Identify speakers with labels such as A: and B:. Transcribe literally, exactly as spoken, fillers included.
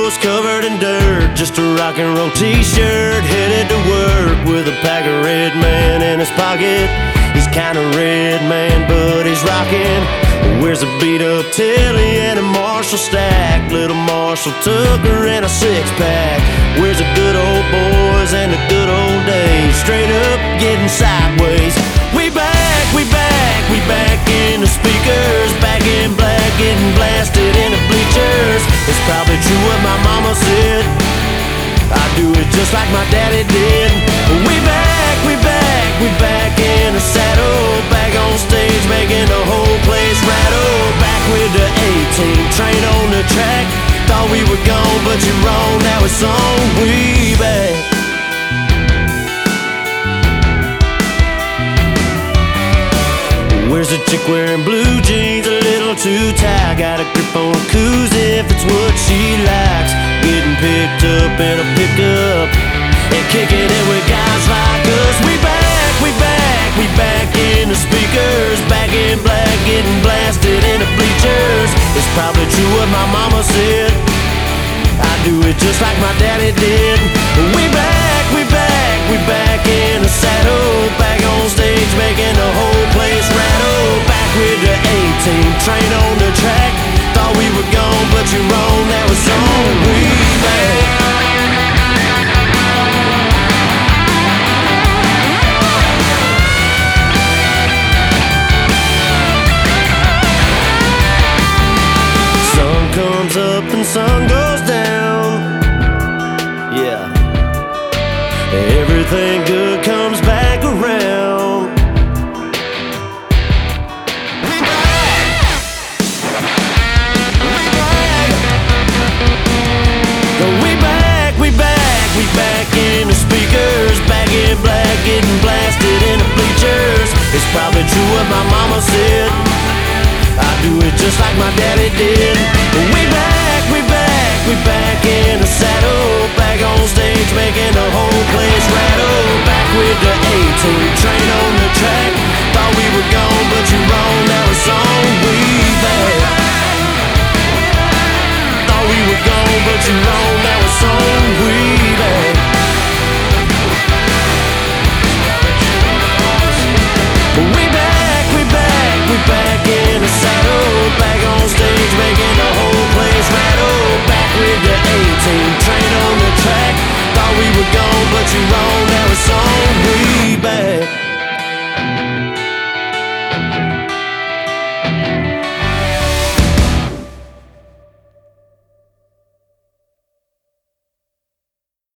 A: clothes covered in dirt, just a rock and roll t-shirt, headed to work with a pack of Red Man in his pocket. He's kinda red, man, but he's rockin'. Wears a beat up Telly and a Marshall stack, little Marshall Tucker and a six pack. Wears the good old boys and the good old days, straight up getting sideways. We back, we back, we back in the speakers, back in black, getting blasted in the bleachers. It's probably true what my mama said, I do it just like my daddy did. We back, we back, we back in the saddle, back on stage making the whole place rattle. Back with the A-Team, train on the track. Thought we were gone, but you're wrong, now it's on. We back. Where's the chick wearing blue jeans, a little too tight? Got a grip on a koozie if it's what she likes. Getting picked up in a pickup and kicking it with guys like us. We back, we back, we back in the speakers, back in black, getting blasted in the bleachers. It's probably true what my mama said, I do it just like my daddy did. We back, we back, we back in the saddle, back on stage making the whole place rattle. Back with the A-Team, train on the track. Thought we were gone, but you're wrong, now it's on. We back. Sun comes up and sun goes down, yeah. Everything good comes back around. We back, we back, we back, we back in the speakers, back in black, getting blasted in the bleachers. It's probably true what my mama said, I do it just like my daddy did. We back, we back, we back in the saddle, back on stage making the whole place rattle. Back with the A-Team, train on the track. Thought we were gone, but you're wrong, now it's on. We back. Thought we were gone, but you're wrong.